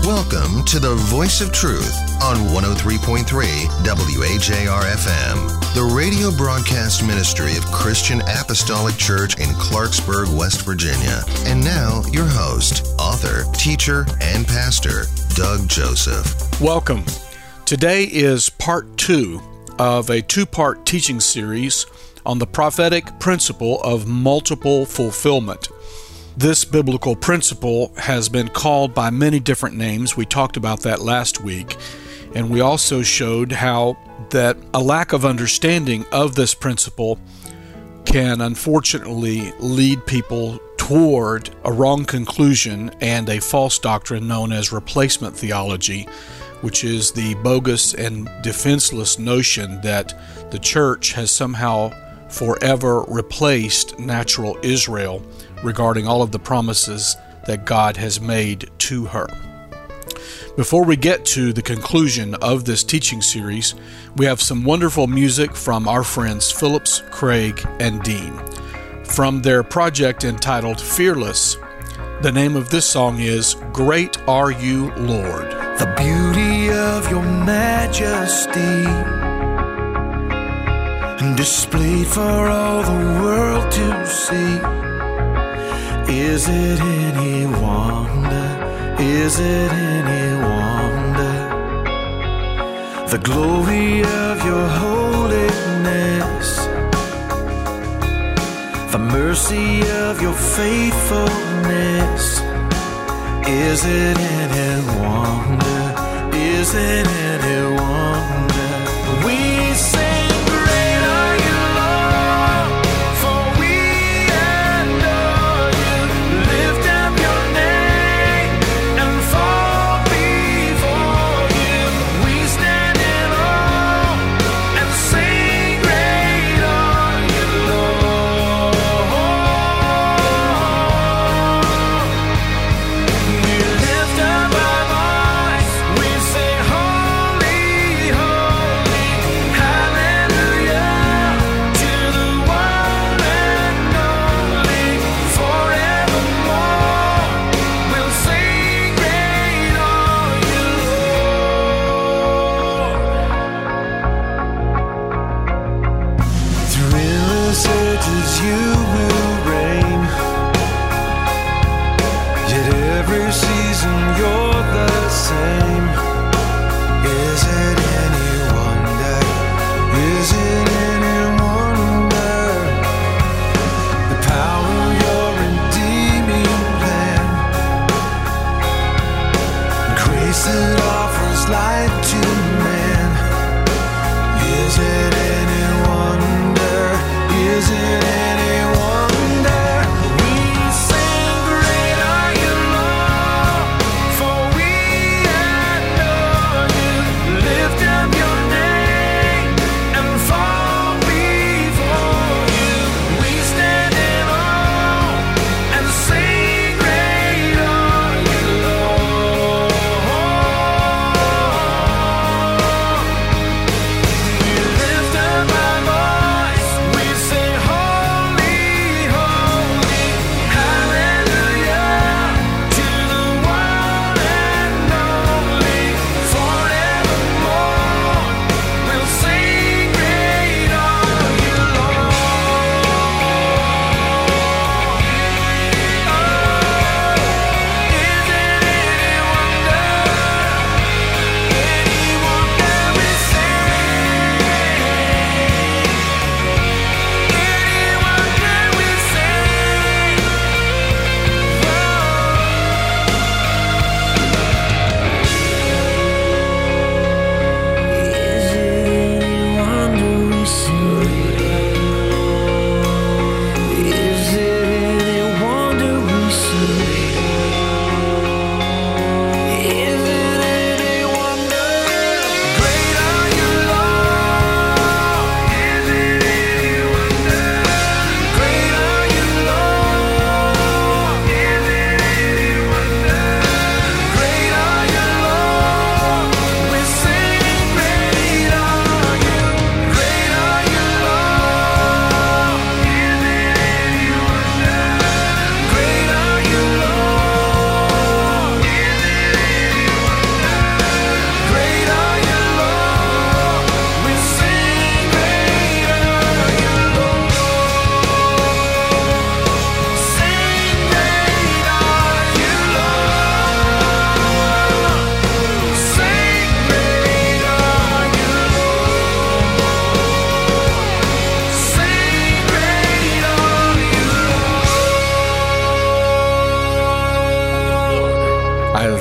Welcome to the Voice of Truth on 103.3 WAJR-FM, the radio broadcast ministry of Christian Apostolic Church in Clarksburg, West Virginia. And now, your host, author, teacher, and pastor, Doug Joseph. Welcome. Today is part 2 of a 2-part teaching series on the prophetic principle of multiple fulfillment. This biblical principle has been called by many different names. We talked about that last week, and we also showed how that a lack of understanding of this principle can unfortunately lead people toward a wrong conclusion and a false doctrine known as replacement theology, which is the bogus and defenseless notion that the church has somehow forever replaced natural Israel regarding all of the promises that God has made to her. Before we get to the conclusion of this teaching series, we have some wonderful music from our friends Phillips, Craig, and Dean. From their project entitled Fearless, the name of this song is Great Are You, Lord. The beauty of your majesty, displayed for all the world to see. Is it any wonder? Is it any wonder? The glory of your holiness, the mercy of your faithfulness. Is it any wonder? Is it any wonder? We sing.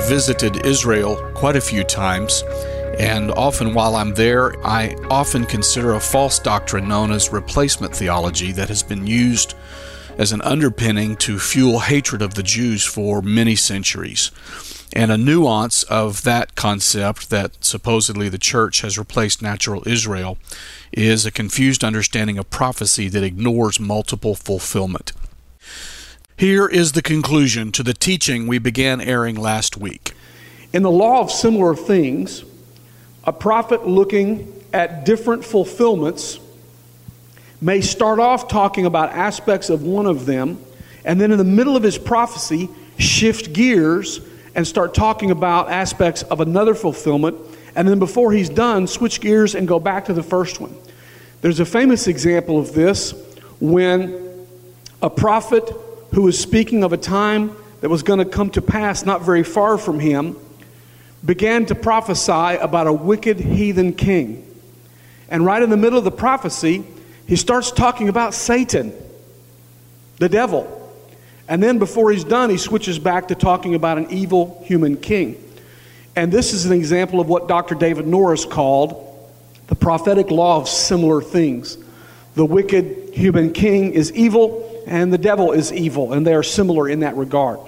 visited Israel quite a few times, and often while I'm there, I often consider a false doctrine known as replacement theology that has been used as an underpinning to fuel hatred of the Jews for many centuries. And a nuance of that concept, that supposedly the church has replaced natural Israel, is a confused understanding of prophecy that ignores multiple fulfillment. Here is the conclusion to the teaching we began airing last week. In the law of similar things, a prophet looking at different fulfillments may start off talking about aspects of one of them, and then in the middle of his prophecy, shift gears and start talking about aspects of another fulfillment, and then before he's done, switch gears and go back to the first one. There's a famous example of this when a prophet who was speaking of a time that was going to come to pass not very far from him began to prophesy about a wicked heathen king. And right in the middle of the prophecy, he starts talking about Satan, the devil. And then before he's done, he switches back to talking about an evil human king. And this is an example of what Dr. David Norris called the prophetic law of similar things. The wicked human king is evil, and the devil is evil, and they are similar in that regard.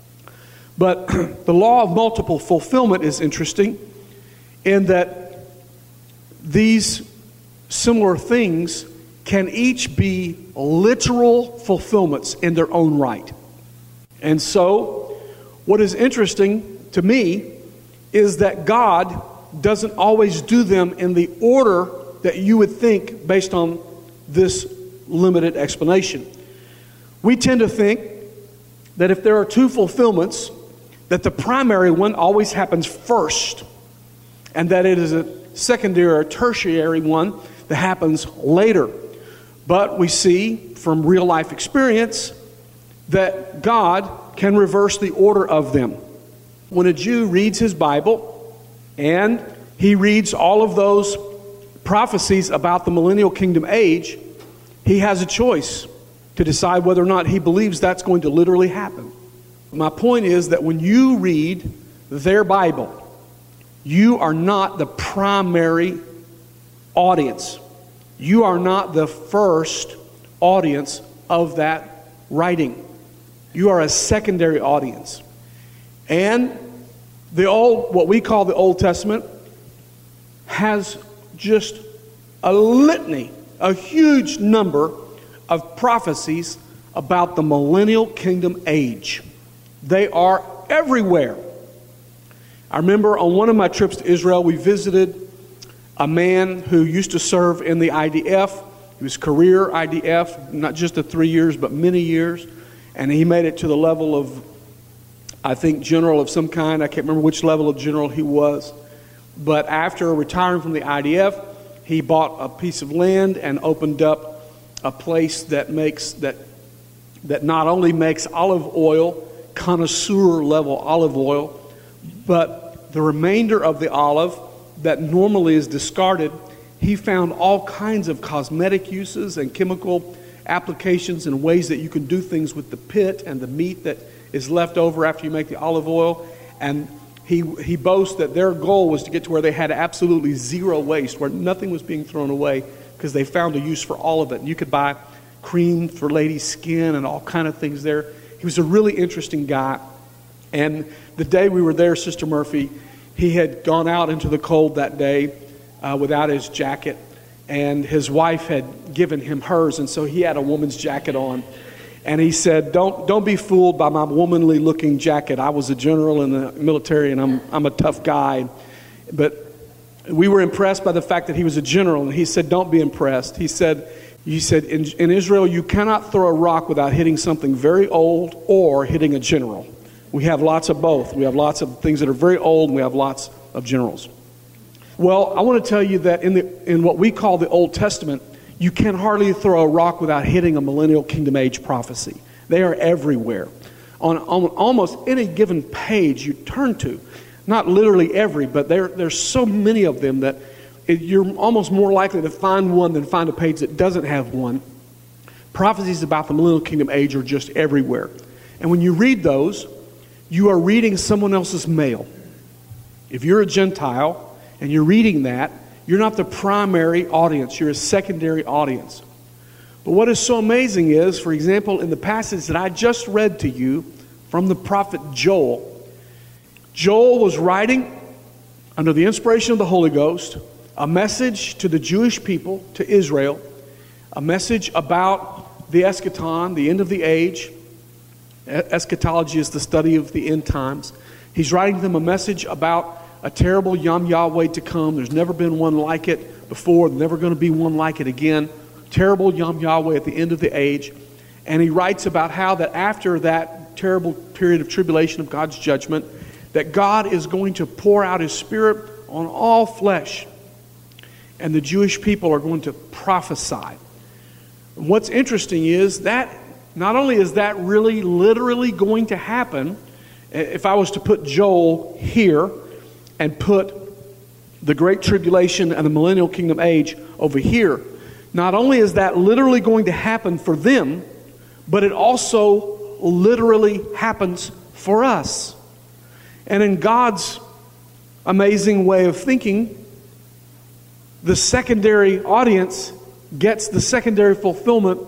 But the law of multiple fulfillment is interesting in that these similar things can each be literal fulfillments in their own right. And so, what is interesting to me is that God doesn't always do them in the order that you would think based on this limited explanation. We tend to think that if there are two fulfillments, that the primary one always happens first, and that it is a secondary or tertiary one that happens later. But we see from real life experience that God can reverse the order of them. When a Jew reads his Bible and he reads all of those prophecies about the millennial kingdom age, he has a choice to decide whether or not he believes that's going to literally happen. My point is that when you read their Bible, you are not the primary audience. You are not the first audience of that writing. You are a secondary audience. And what we call the Old Testament has just a litany, a huge number of prophecies about the millennial kingdom age. They are everywhere. I remember on one of my trips to Israel, we visited a man who used to serve in the IDF. He was career IDF, not just the 3 years, but many years. And he made it to the level of, I think, general of some kind. I can't remember which level of general he was. But after retiring from the IDF, he bought a piece of land and opened up a place that not only makes olive oil, connoisseur level olive oil, but the remainder of the olive that normally is discarded, he found all kinds of cosmetic uses and chemical applications and ways that you can do things with the pit and the meat that is left over after you make the olive oil. And he boasts that their goal was to get to where they had absolutely zero waste, where nothing was being thrown away, because they found a use for all of it. And you could buy cream for ladies' skin and all kind of things there. He was a really interesting guy. And the day we were there, Sister Murphy, he had gone out into the cold that day without his jacket, and his wife had given him hers, and so he had a woman's jacket on. And he said, "Don't be fooled by my womanly looking jacket. I was a general in the military, and I'm a tough guy." But we were impressed by the fact that he was a general, and he said, "Don't be impressed." He said, in Israel, you cannot throw a rock without hitting something very old or hitting a general. We have lots of both. We have lots of things that are very old, and we have lots of generals. Well, I want to tell you that in what we call the Old Testament, you can hardly throw a rock without hitting a millennial kingdom age prophecy. They are everywhere. On almost any given page you turn to, not literally every, but there's so many of them that you're almost more likely to find one than find a page that doesn't have one. Prophecies about the millennial kingdom age are just everywhere. And when you read those, you are reading someone else's mail. If you're a Gentile and you're reading that, you're not the primary audience, you're a secondary audience. But what is so amazing is, for example, in the passage that I just read to you from the prophet Joel, Joel was writing under the inspiration of the Holy Ghost a message to the Jewish people, to Israel, a message about the eschaton, the end of the age. Eschatology is the study of the end times. He's writing them a message about a terrible Yom Yahweh to come. There's never been one like it before. There's never going to be one like it again. Terrible Yom Yahweh at the end of the age. And he writes about how that after that terrible period of tribulation of God's judgment, that God is going to pour out His Spirit on all flesh. And the Jewish people are going to prophesy. What's interesting is that not only is that really literally going to happen, if I was to put Joel here and put the Great Tribulation and the Millennial Kingdom age over here, not only is that literally going to happen for them, but it also literally happens for us. And in God's amazing way of thinking, the secondary audience gets the secondary fulfillment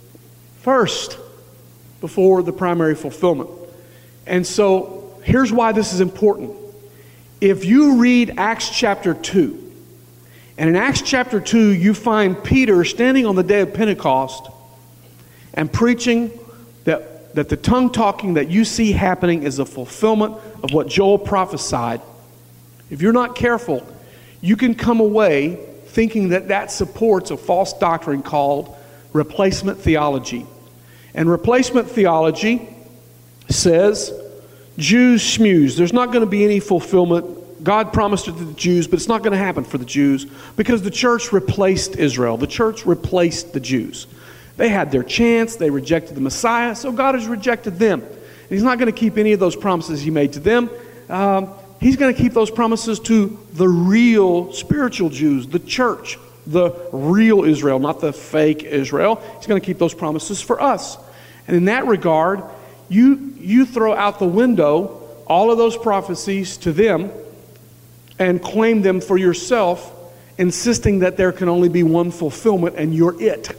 first before the primary fulfillment. And so here's why this is important. If you read Acts chapter 2, and in Acts chapter 2 you find Peter standing on the day of Pentecost and preaching that the tongue talking that you see happening is a fulfillment of what Joel prophesied. If you're not careful, you can come away thinking that that supports a false doctrine called replacement theology. And replacement theology says, Jews schmooze. There's not going to be any fulfillment. God promised it to the Jews, but it's not going to happen for the Jews because the church replaced Israel. The church replaced the Jews. They had their chance. They rejected the Messiah, so God has rejected them. And He's not going to keep any of those promises He made to them. He's going to keep those promises to the real spiritual Jews, the church, the real Israel, not the fake Israel. He's going to keep those promises for us. And in that regard, you throw out the window all of those prophecies to them and claim them for yourself, insisting that there can only be one fulfillment and you're it.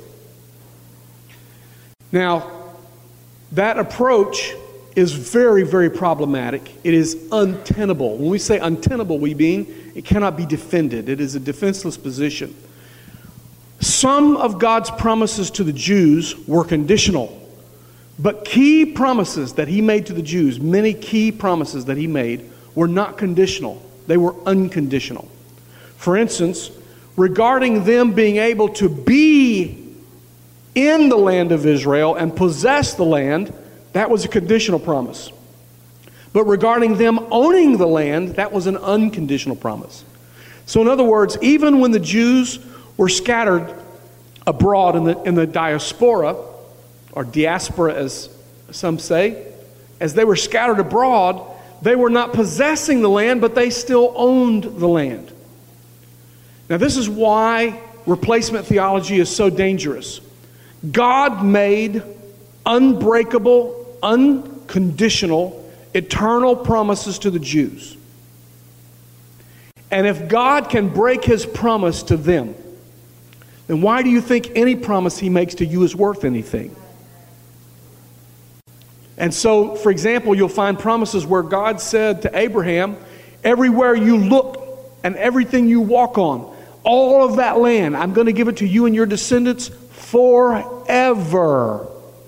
Now, that approach is very, very problematic. It is untenable. When we say untenable, we mean it cannot be defended. It is a defenseless position. Some of God's promises to the Jews were conditional. But key promises that He made to the Jews, many key promises that He made, were not conditional. They were unconditional. For instance, regarding them being able to be in the land of Israel and possess the land, that was a conditional promise. But regarding them owning the land, that was an unconditional promise. So in other words, even when the Jews were scattered abroad in the diaspora, or diaspora as some say, as they were scattered abroad, they were not possessing the land, but they still owned the land. Now this is why replacement theology is so dangerous. God made unbreakable, unconditional, eternal promises to the Jews. And if God can break His promise to them, then why do you think any promise He makes to you is worth anything? And so, for example, you'll find promises where God said to Abraham, everywhere you look and everything you walk on, all of that land, I'm going to give it to you and your descendants forever.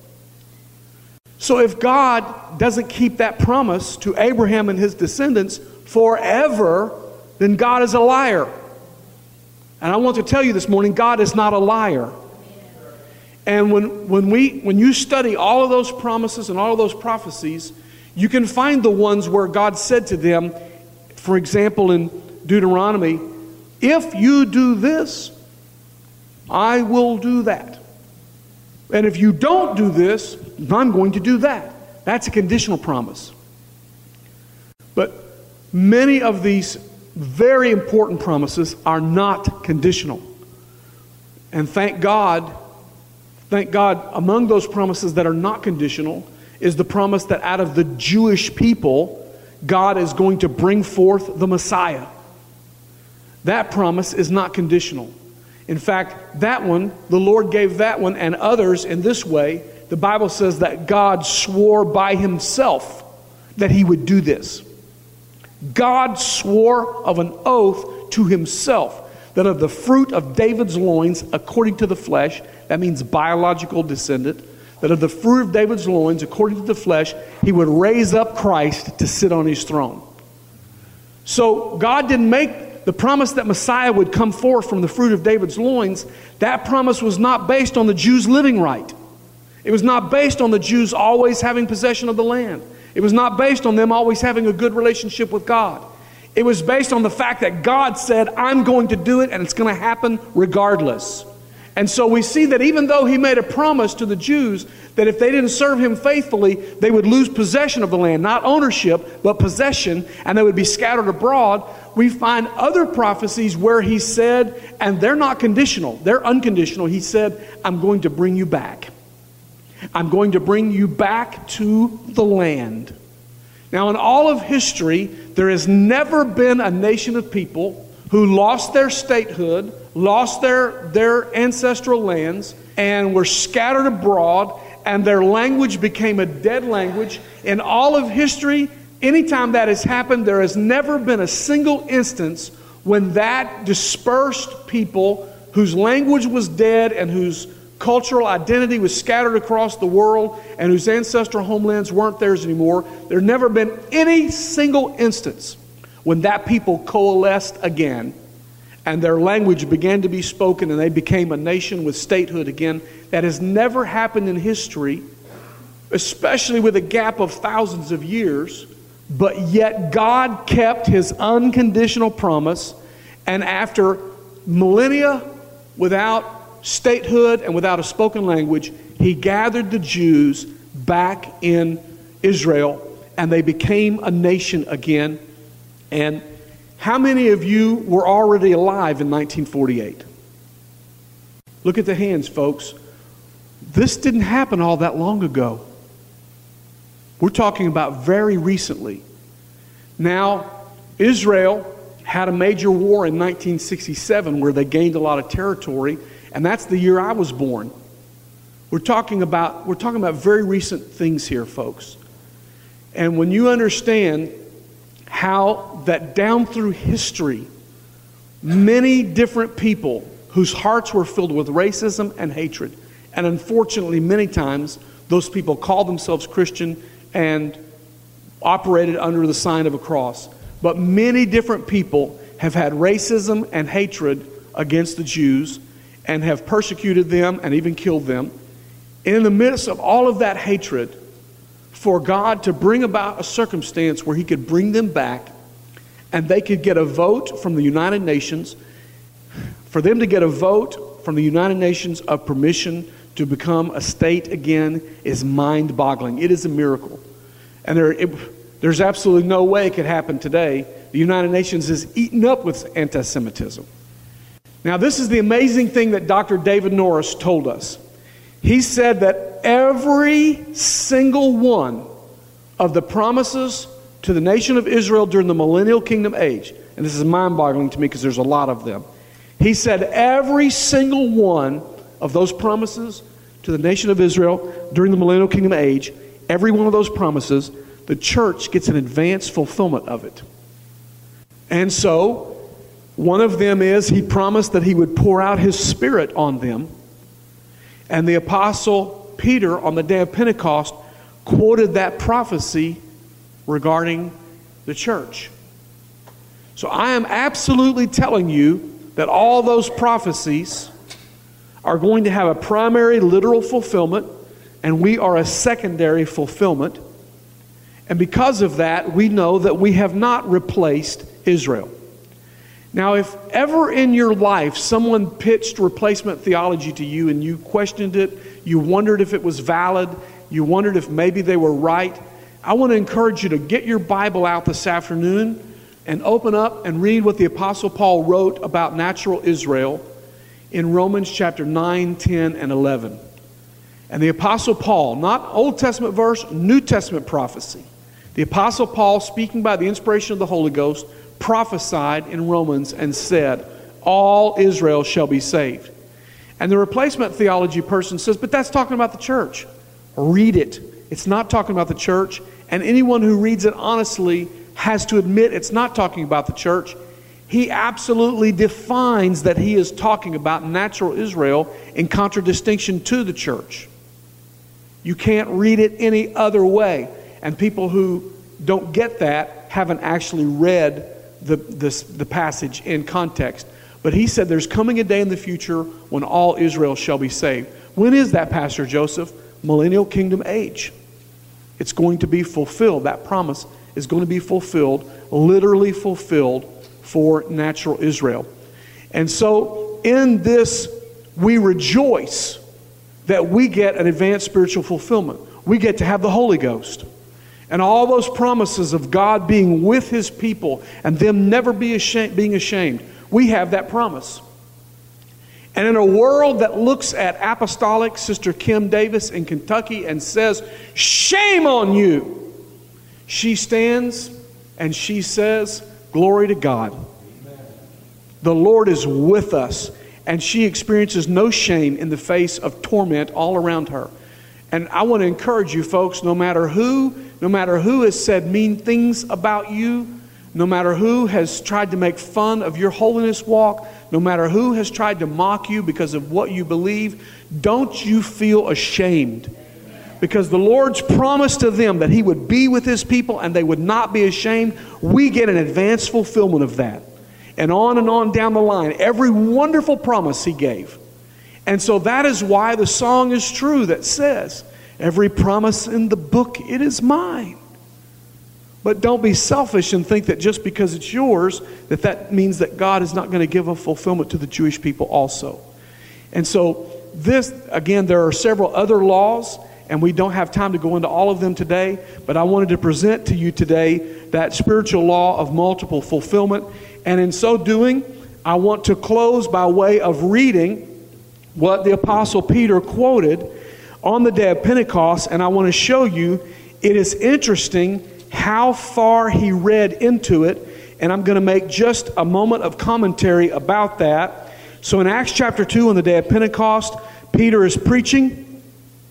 So if God doesn't keep that promise to Abraham and his descendants forever, then God is a liar. And I want to tell you this morning, God is not a liar. And when you study all of those promises and all of those prophecies, you can find the ones where God said to them, for example, in Deuteronomy, if you do this, I will do that. And if you don't do this, I'm going to do that. That's a conditional promise. But many of these very important promises are not conditional. And thank God, among those promises that are not conditional is the promise that out of the Jewish people, God is going to bring forth the Messiah. That promise is not conditional. In fact, that one, the Lord gave that one and others in this way. The Bible says that God swore by himself that he would do this. God swore of an oath to himself that of the fruit of David's loins, according to the flesh, that means biological descendant, that of the fruit of David's loins, according to the flesh, he would raise up Christ to sit on his throne. So God didn't make the promise that Messiah would come forth from the fruit of David's loins. That promise was not based on the Jews living right. It was not based on the Jews always having possession of the land. It was not based on them always having a good relationship with God. It was based on the fact that God said, I'm going to do it, and it's going to happen regardless. And so we see that even though he made a promise to the Jews that if they didn't serve him faithfully, they would lose possession of the land, not ownership, but possession, and they would be scattered abroad, we find other prophecies where he said, and they're not conditional, they're unconditional. He said, I'm going to bring you back. I'm going to bring you back to the land. Now, in all of history, there has never been a nation of people who lost their statehood, lost their ancestral lands, and were scattered abroad, and their language became a dead language. In all of history, anytime that has happened, there has never been a single instance when that dispersed people whose language was dead and whose cultural identity was scattered across the world and whose ancestral homelands weren't theirs anymore. There's never been any single instance when that people coalesced again and their language began to be spoken and they became a nation with statehood again. That has never happened in history, especially with a gap of thousands of years. But yet God kept his unconditional promise, and after millennia without statehood and without a spoken language, he gathered the Jews back in Israel, and they became a nation again. And how many of you were already alive in 1948? Look at the hands, folks. This didn't happen all that long ago. We're talking about very recently. Now, Israel had a major war in 1967 where they gained a lot of territory. And that's the year I was born. We're talking about very recent things here, folks. And when you understand how that down through history, many different people whose hearts were filled with racism and hatred, and unfortunately many times those people called themselves Christian and operated under the sign of a cross. But many different people have had racism and hatred against the Jews and have persecuted them and even killed them. And in the midst of all of that hatred, for God to bring about a circumstance where he could bring them back and they could get a vote from the United Nations, for them to get a vote from the United Nations of permission to become a state again is mind-boggling. It is a miracle. And there's absolutely no way it could happen today. The United Nations is eaten up with anti-Semitism. Now, this is the amazing thing that Dr. David Norris told us. He said that every single one of the promises to the nation of Israel during the millennial kingdom age, and this is mind-boggling to me because there's a lot of them. He said every single one of those promises to the nation of Israel during the millennial kingdom age, every one of those promises, the church gets an advanced fulfillment of it. And so, one of them is he promised that he would pour out his Spirit on them. And the Apostle Peter on the day of Pentecost quoted that prophecy regarding the church. So I am absolutely telling you that all those prophecies are going to have a primary literal fulfillment, and we are a secondary fulfillment. And because of that, we know that we have not replaced Israel. Now, if ever in your life someone pitched replacement theology to you and you questioned it, you wondered if it was valid, you wondered if maybe they were right, I want to encourage you to get your Bible out this afternoon and open up and read what the Apostle Paul wrote about natural Israel in Romans chapter 9, 10, and 11. And the Apostle Paul, not Old Testament verse, New Testament prophecy. The Apostle Paul, speaking by the inspiration of the Holy Ghost, prophesied in Romans and said, all Israel shall be saved. And the replacement theology person says, but that's talking about the church. Read it. It's not talking about the church. And anyone who reads it honestly has to admit it's not talking about the church. He absolutely defines that he is talking about natural Israel in contradistinction to the church. You can't read it any other way. And people who don't get that haven't actually read the passage in context. But he said there's coming a day in the future when all Israel shall be saved. When is that, Pastor Joseph? Millennial kingdom age. It's going to be fulfilled. That promise is going to be fulfilled, literally fulfilled for natural Israel. And so in this, we rejoice that we get an advanced spiritual fulfillment. We get to have the Holy Ghost. And all those promises of God being with His people and them never being ashamed, we have that promise. And in a world that looks at apostolic Sister Kim Davis in Kentucky and says, shame on you, she stands and she says, glory to God. Amen. The Lord is with us. And she experiences no shame in the face of torment all around her. And I want to encourage you folks, no matter who has said mean things about you, no matter who has tried to make fun of your holiness walk, no matter who has tried to mock you because of what you believe, don't you feel ashamed. Because the Lord's promise to them that He would be with His people and they would not be ashamed, we get an advanced fulfillment of that. And on down the line, every wonderful promise He gave. And so that is why the song is true that says, every promise in the book, it is mine. But don't be selfish and think that just because it's yours, that means that God is not going to give a fulfillment to the Jewish people also. And so this, again, there are several other laws, and we don't have time to go into all of them today, but I wanted to present to you today that spiritual law of multiple fulfillment. And in so doing, I want to close by way of reading what the Apostle Peter quoted on the day of Pentecost. And I want to show you, it is interesting how far he read into it. And I'm going to make just a moment of commentary about that. So in Acts chapter 2, on the day of Pentecost, Peter is preaching.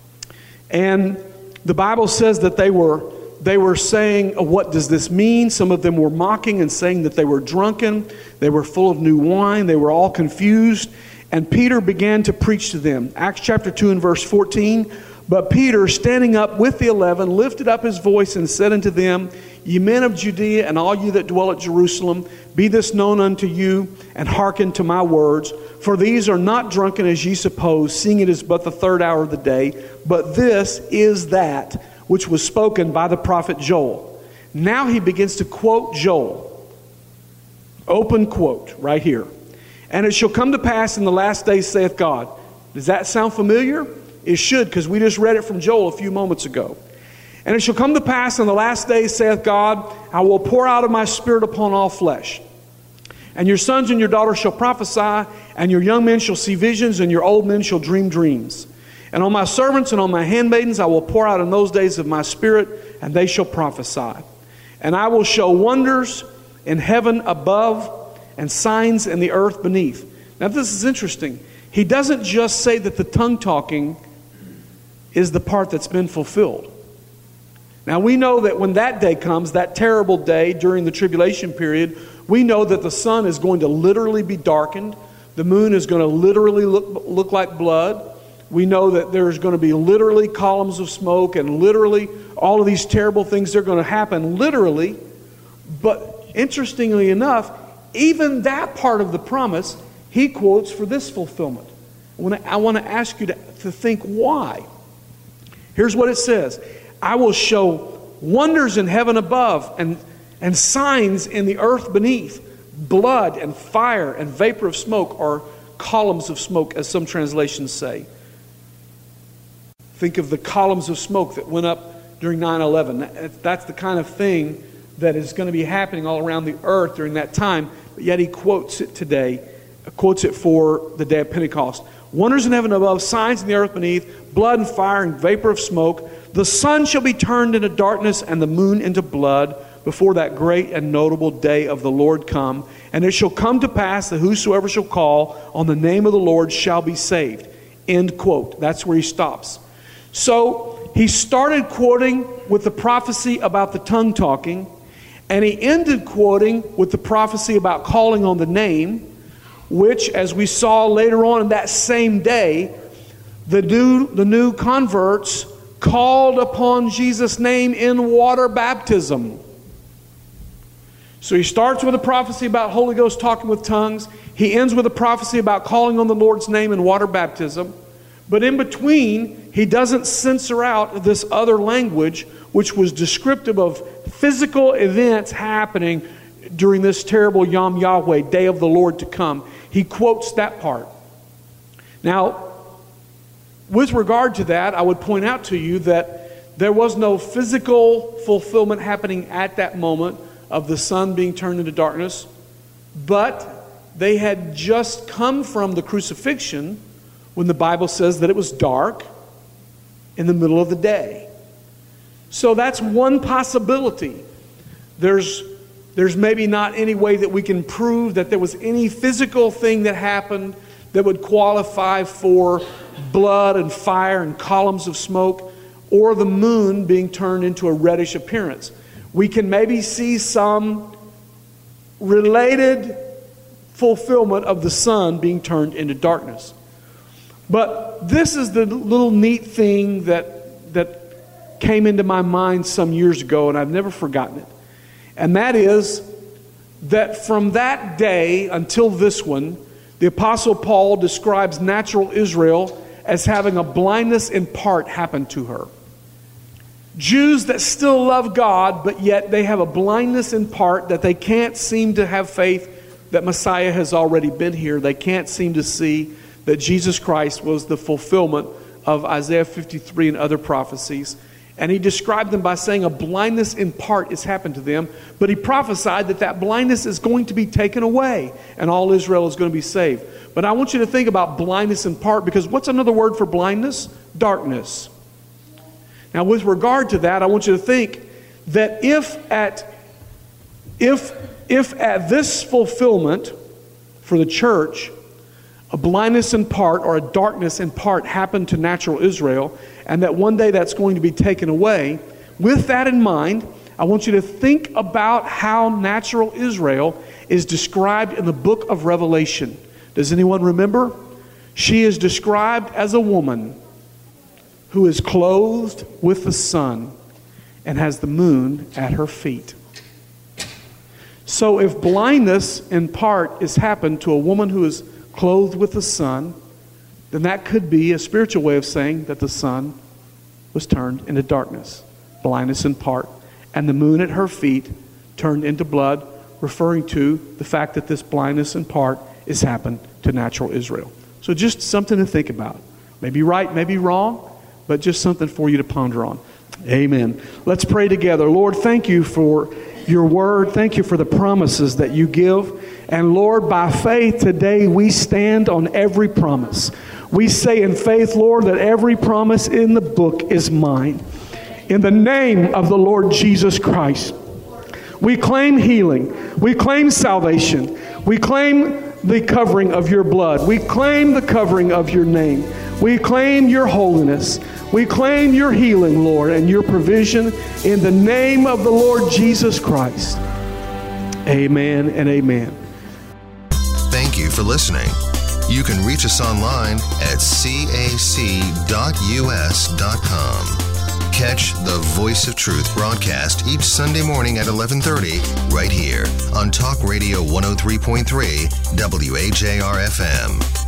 And the Bible says that they were saying, what does this mean? Some of them were mocking and saying that they were drunken. They were full of new wine. They were all confused. And Peter began to preach to them. Acts chapter 2 and verse 14. But Peter, standing up with the 11, lifted up his voice and said unto them, Ye men of Judea, and all you that dwell at Jerusalem, be this known unto you, and hearken to my words. For these are not drunken as ye suppose, seeing it is but the third hour of the day. But this is that which was spoken by the prophet Joel. Now he begins to quote Joel. Open quote right here. And it shall come to pass in the last days, saith God. Does that sound familiar? It should, because we just read it from Joel a few moments ago. And it shall come to pass in the last days, saith God, I will pour out of my spirit upon all flesh. And your sons and your daughters shall prophesy, and your young men shall see visions, and your old men shall dream dreams. And on my servants and on my handmaidens I will pour out in those days of my spirit, and they shall prophesy. And I will show wonders in heaven above, and signs in the earth beneath. Now this is interesting. He doesn't just say that the tongue talking is the part that's been fulfilled. Now we know that when that day comes, that terrible day during the tribulation period, we know that the sun is going to literally be darkened. The moon is going to literally look like blood. We know that there's going to be literally columns of smoke and literally all of these terrible things are going to happen literally. But interestingly enough, even that part of the promise, he quotes for this fulfillment. I want to ask you to think why. Here's what it says. I will show wonders in heaven above and signs in the earth beneath. Blood and fire and vapor of smoke, or columns of smoke, as some translations say. Think of the columns of smoke that went up during 9/11. That's the kind of thing that is going to be happening all around the earth during that time. But yet he quotes it today, quotes it for the day of Pentecost. Wonders in heaven above, signs in the earth beneath, blood and fire and vapor of smoke. The sun shall be turned into darkness and the moon into blood before that great and notable day of the Lord come. And it shall come to pass that whosoever shall call on the name of the Lord shall be saved. End quote. That's where he stops. So he started quoting with the prophecy about the tongue talking, and he ended quoting with the prophecy about calling on the name, which, as we saw later on in that same day, the new converts called upon Jesus' name in water baptism. So he starts with a prophecy about Holy Ghost talking with tongues. He ends with a prophecy about calling on the Lord's name in water baptism. But in between, he doesn't censor out this other language, which was descriptive of physical events happening during this terrible Yom Yahweh, day of the Lord to come. He quotes that part. Now, with regard to that, I would point out to you that there was no physical fulfillment happening at that moment of the sun being turned into darkness, but they had just come from the crucifixion when the Bible says that it was dark in the middle of the day. So that's one possibility. There's maybe not any way that we can prove that there was any physical thing that happened that would qualify for blood and fire and columns of smoke, or the moon being turned into a reddish appearance. We can maybe see some related fulfillment of the sun being turned into darkness. But this is the little neat thing that came into my mind some years ago, and I've never forgotten it. And that is that from that day until this one, the Apostle Paul describes natural Israel as having a blindness in part happen to her. Jews that still love God, but yet they have a blindness in part that they can't seem to have faith that Messiah has already been here. They can't seem to see that Jesus Christ was the fulfillment of Isaiah 53 and other prophecies. And he described them by saying a blindness in part has happened to them, but he prophesied that that blindness is going to be taken away and all Israel is going to be saved. But I want you to think about blindness in part, because what's another word for blindness? Darkness. Now, with regard to that, I want you to think that if at this fulfillment for the church, a blindness in part or a darkness in part happened to natural Israel, and that one day that's going to be taken away, with that in mind, I want you to think about how natural Israel is described in the book of Revelation. Does anyone remember? She is described as a woman who is clothed with the sun and has the moon at her feet. So if blindness in part has happened to a woman who is clothed with the sun, then that could be a spiritual way of saying that the sun was turned into darkness. Blindness in part. And the moon at her feet turned into blood, referring to the fact that this blindness in part has happened to natural Israel. So just something to think about. Maybe right, maybe wrong, but just something for you to ponder on. Amen. Let's pray together. Lord, thank you for your word. Thank you for the promises that you give. And Lord, by faith today we stand on every promise. We say in faith, Lord, that every promise in the book is mine. In the name of the Lord Jesus Christ, we claim healing. We claim salvation. We claim the covering of your blood. We claim the covering of your name. We claim your holiness. We claim your healing, Lord, and your provision in the name of the Lord Jesus Christ. Amen and amen. Thank you for listening. You can reach us online at cac.us.com. Catch the Voice of Truth broadcast each Sunday morning at 11:30 right here on Talk Radio 103.3 WAJR FM.